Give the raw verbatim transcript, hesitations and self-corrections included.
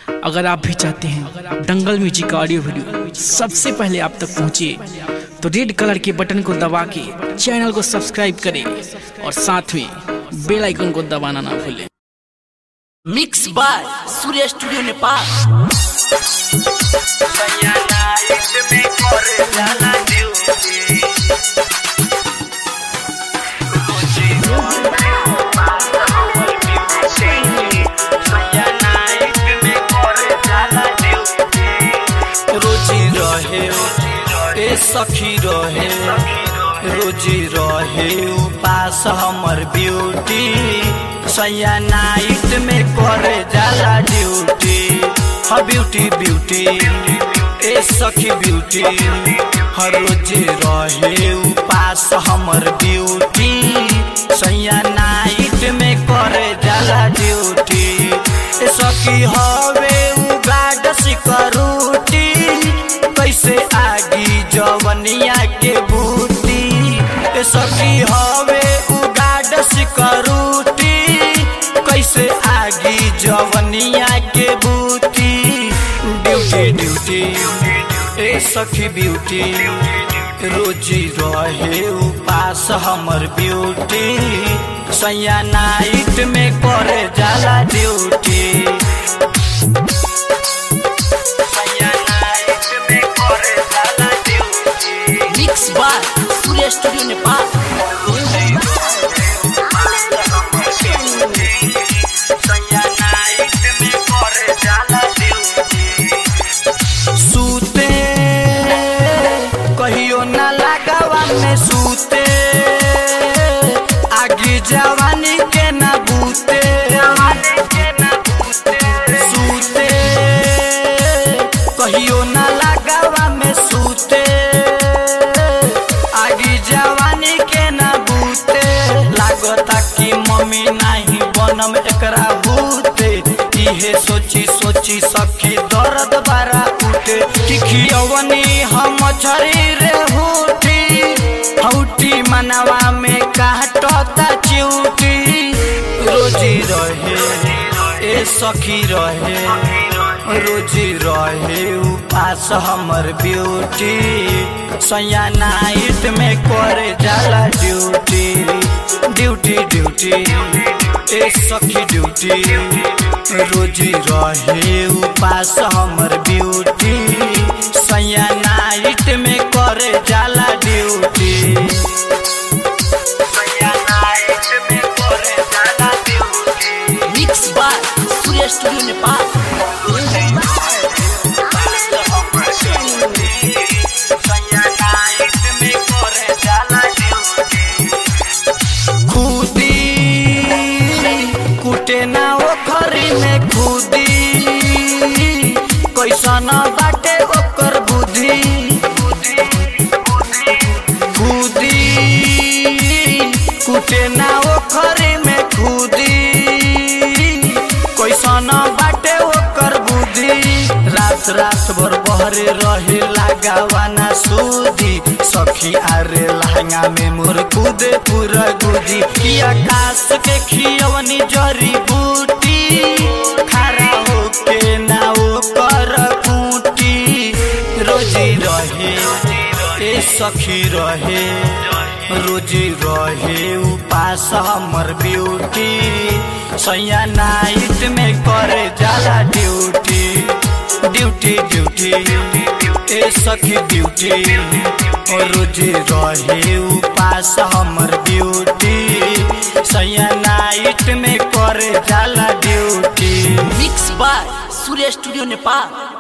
अगर आप भी चाहते हैं दंगल म्यूजिक का ऑडियो वीडियो सबसे पहले आप तक पहुंचे तो रेड कलर के बटन को दबा के चैनल को सब्सक्राइब करें और साथ में बेल आइकन को दबाना ना भूलें। Mix by Surya studio Nepal. रोजी रहे ए सखी रहे रोजी रहे उपास हमर ब्यूटी सैया नाइट में करे जाला ड्यूटी ह ब्यूटी ब्यूटी ए सखी ब्यूटी हर रोजी रहे उपास हमर ब्यूटी सैया नाइट में करे जाला ड्यूटी ए सखी हवे उगाड सिकरूटी कैसे आगी जवनिया के बूटी ए सखी हवे उगाड सिकरूटी कैसे आगी जवनिया के बूटी ड्यूटी ड्यूटी ए सखी ब्यूटी रोजी रहे उपास हमर ब्यूटी सैया नाइट में करे जाला duty. Mix by Surya studio Nepal. सूते कहियो ना लगावा में सूते आगे जवानी के ना बूते सूते कहियो ना लगावा में सूते आगे जवानी के ना बूते लागता कि मम्मी नहीं बनम एकरा बूते इहे सोची सोची सखी दर्द बारा उठे कि खियवनी हम छरी रे हुटी हौटी मनवा में काटता चिउटी रोजी रहे ए सखी रहे रोजी रहे उपास हमर ब्यूटी सैया नाइट में करे जाला ड्यूटी ड्यूटी ड्यूटी ए सखी ड्यूटी रोजी रहे उपास हमर ब्यूटी सैया नाइट में करे जाला ड्यूटी सैया नाइट में करे जाला duty. Mix by Surya studio Nepal. ना ओखरी में खुदी कैसन बाटे ओकर बुद्धि खुदी कुटे ना ओखरी में खुदी कैसन बाटे ओकर बुद्धि रात रात भर बहरे रहे लगावाना सूदी सखी आरे लहंगा में मोर कूदे पूरा गुदी कि आकाश के खियवनी जरी बूटी खड़ा होके ना ओकर खूंटी रोजी रहे ए सखी रहे रोजी रहे उपास हमर ब्यूटी सैया नाइट में करे जाला ड्यूटी ड्यूटी ड्यूटी ए सखी ब्यूटी रोजी रहे उपास हमर ब्यूटी सैया नाइट में करे जाला duty. Mix by Surya studio Nepal.